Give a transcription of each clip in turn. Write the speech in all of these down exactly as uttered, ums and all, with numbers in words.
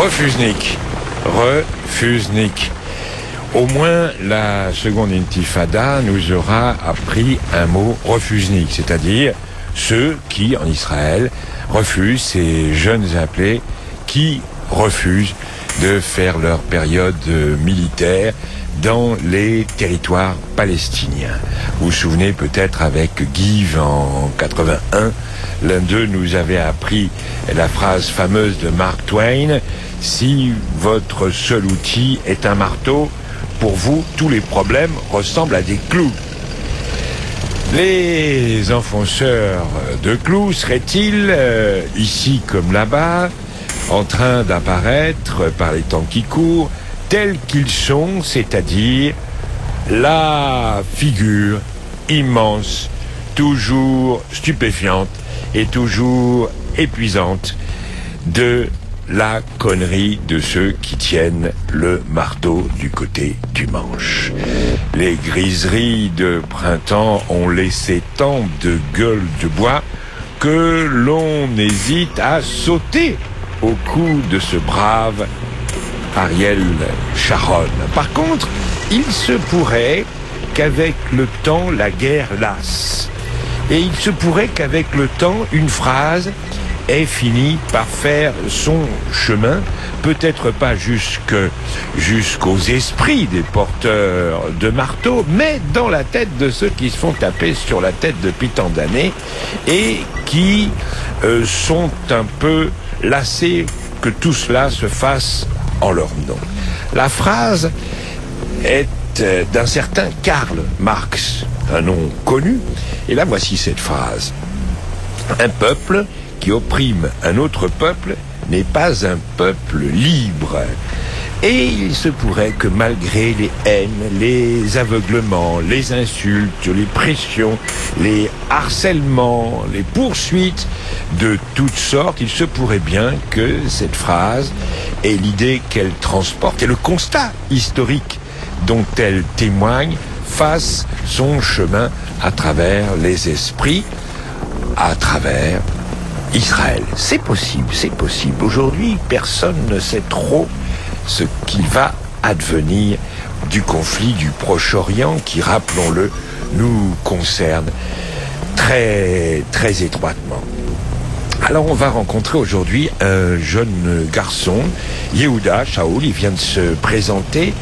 Refusnik. Refusnik. Au moins, la seconde intifada nous aura appris un mot refusnik, c'est-à-dire ceux qui, en Israël, refusent, ces jeunes appelés, qui refusent de faire leur période militaire dans les territoires palestiniens. Vous vous souvenez peut-être avec Guive en quatre-vingt-un, l'un d'eux nous avait appris la phrase fameuse de Mark Twain: si votre seul outil est un marteau, pour vous, tous les problèmes ressemblent à des clous. Les enfonceurs de clous seraient-ils, euh, ici comme là-bas, en train d'apparaître par les temps qui courent, tels qu'ils sont, c'est-à-dire la figure immense, toujours stupéfiante et toujours épuisante de la connerie de ceux qui tiennent le marteau du côté du manche. Les griseries de printemps ont laissé tant de gueules de bois que l'on hésite à sauter au cou de ce brave Ariel Sharon. Par contre, il se pourrait qu'avec le temps, la guerre lasse. Et il se pourrait qu'avec le temps, une phrase ait fini par faire son chemin, peut-être pas jusque, jusqu'aux esprits des porteurs de marteaux, mais dans la tête de ceux qui se font taper sur la tête depuis tant d'années et qui euh, sont un peu lassés que tout cela se fasse en leur nom. La phrase est euh, d'un certain Karl Marx, un nom connu, et là voici cette phrase: un peuple qui opprime un autre peuple n'est pas un peuple libre. Et il se pourrait que malgré les haines, les aveuglements, les insultes, les pressions, les harcèlements, les poursuites de toutes sortes, il se pourrait bien que cette phrase et l'idée qu'elle transporte et le constat historique dont elle témoigne fassent son chemin à travers les esprits, à travers Israël. C'est possible, c'est possible. Aujourd'hui, personne ne sait trop ce qu'il va advenir du conflit du Proche-Orient qui, rappelons-le, nous concerne très, très étroitement. Alors on va rencontrer aujourd'hui un jeune garçon, Yehuda Shaul, il vient de se présenter,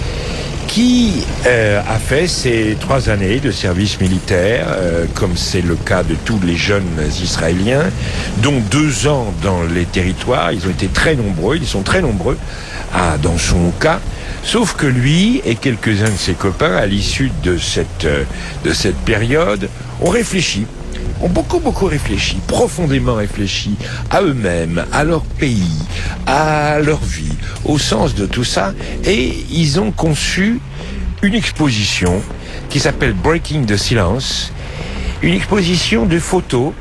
qui euh, a fait ses trois années de service militaire, euh, comme c'est le cas de tous les jeunes Israéliens, dont deux ans dans les territoires. Ils ont été très nombreux, ils sont très nombreux à, dans son cas, sauf que lui et quelques-uns de ses copains, à l'issue de cette, euh, de cette période, ont réfléchi, ont beaucoup beaucoup réfléchi, profondément réfléchi à eux-mêmes, à leur pays, à leur vie, au sens de tout ça, et ils ont conçu une exposition qui s'appelle Breaking the Silence, une exposition de photos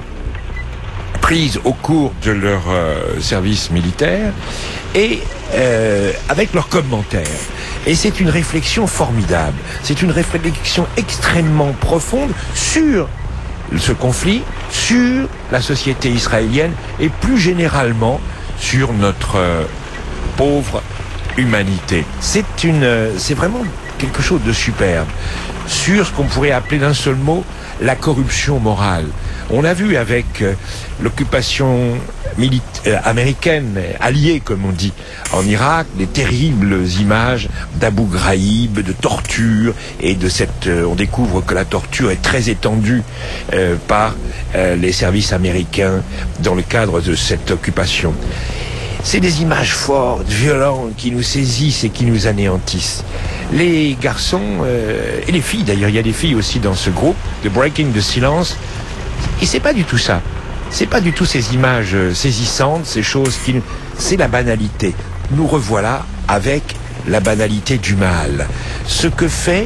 prises au cours de leur euh, service militaire et euh, avec leurs commentaires. Et c'est une réflexion formidable, c'est une réflexion extrêmement profonde sur ce conflit, sur la société israélienne et plus généralement sur notre euh, pauvre humanité. C'est une, euh, c'est vraiment quelque chose de superbe sur ce qu'on pourrait appeler d'un seul mot la corruption morale. On a vu avec euh, l'occupation euh, américaine, alliée comme on dit, en Irak, les terribles images d'Abu Ghraib, de torture, et de cette, euh, on découvre que la torture est très étendue euh, par euh, les services américains dans le cadre de cette occupation. C'est des images fortes, violentes, qui nous saisissent et qui nous anéantissent. Les garçons, euh, et les filles d'ailleurs, il y a des filles aussi dans ce groupe de Breaking the Silence, et c'est pas du tout ça. C'est pas du tout ces images saisissantes, ces choses qui... C'est la banalité. Nous revoilà avec la banalité du mal. Ce que fait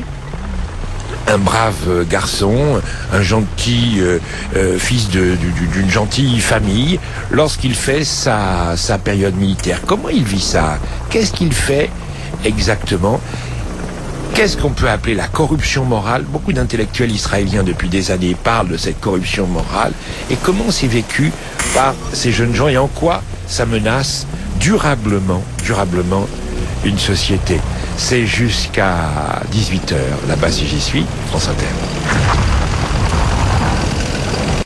un brave garçon, un gentil euh, euh, fils de, d'une gentille famille, lorsqu'il fait sa, sa période militaire. Comment il vit ça? Qu'est-ce qu'il fait exactement? Qu'est-ce qu'on peut appeler la corruption morale? Beaucoup d'intellectuels israéliens depuis des années parlent de cette corruption morale et comment c'est vécu par ces jeunes gens et en quoi ça menace durablement, durablement une société. C'est jusqu'à dix-huit heures, là-bas si j'y suis, France Inter.